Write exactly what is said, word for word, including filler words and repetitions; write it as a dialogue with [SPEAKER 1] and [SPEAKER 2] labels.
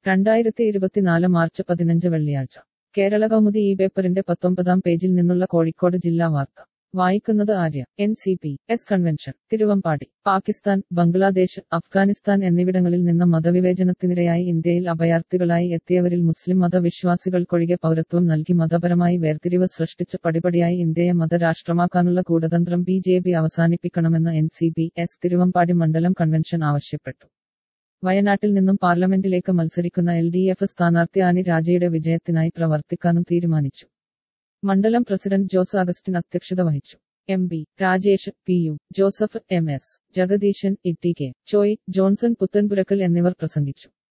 [SPEAKER 1] രണ്ടായിരത്തി ഇരുപത്തിനാല് മാർച്ച് പതിനഞ്ച് വെള്ളിയാഴ്ച കേരള കൗമുദി ഈ പേപ്പറിന്റെ പത്തൊമ്പതാം പേജിൽ നിന്നുള്ള കോഴിക്കോട് ജില്ലാ വാർത്ത വായിക്കുന്നത് Arya. N C P S convention Thiruvambady. Pakistan, Bangladesh, Afghanistan എന്നിവിടങ്ങളിൽ നിന്ന് മതവിവേചനത്തിനിരയായി ഇന്ത്യയിൽ അഭയാർത്ഥികളായി എത്തിയവരിൽ മുസ്ലിം മതവിശ്വാസികൾക്കൊഴികെ പൗരത്വം നൽകി മതപരമായി വേർതിരിവ് സൃഷ്ടിച്ച് പടിപടിയായി ഇന്ത്യയെ മതരാഷ്ട്രമാക്കാനുള്ള ഗൂഢതന്ത്രം ബി ജെ പി അവസാനിപ്പിക്കണമെന്ന് N C P S Thiruvambady മണ്ഡലം കൺവെൻഷൻ ആവശ്യപ്പെട്ടു. വയനാട്ടിൽ നിന്നും പാർലമെന്റിലേക്ക് മത്സരിക്കുന്ന എൽ ഡി എഫ് സ്ഥാനാർത്ഥി ആനി രാജയുടെ വിജയത്തിനായി പ്രവർത്തിക്കാനും തീരുമാനിച്ചു. മണ്ഡലം പ്രസിഡന്റ് ജോസ് അഗസ്റ്റിൻ അധ്യക്ഷത വഹിച്ചു. M P Rajesh, P U Joseph, M S Jagadeesan, E T K Choy, Johnson Puthanpurakkal എന്നിവർ പ്രസംഗിച്ചു.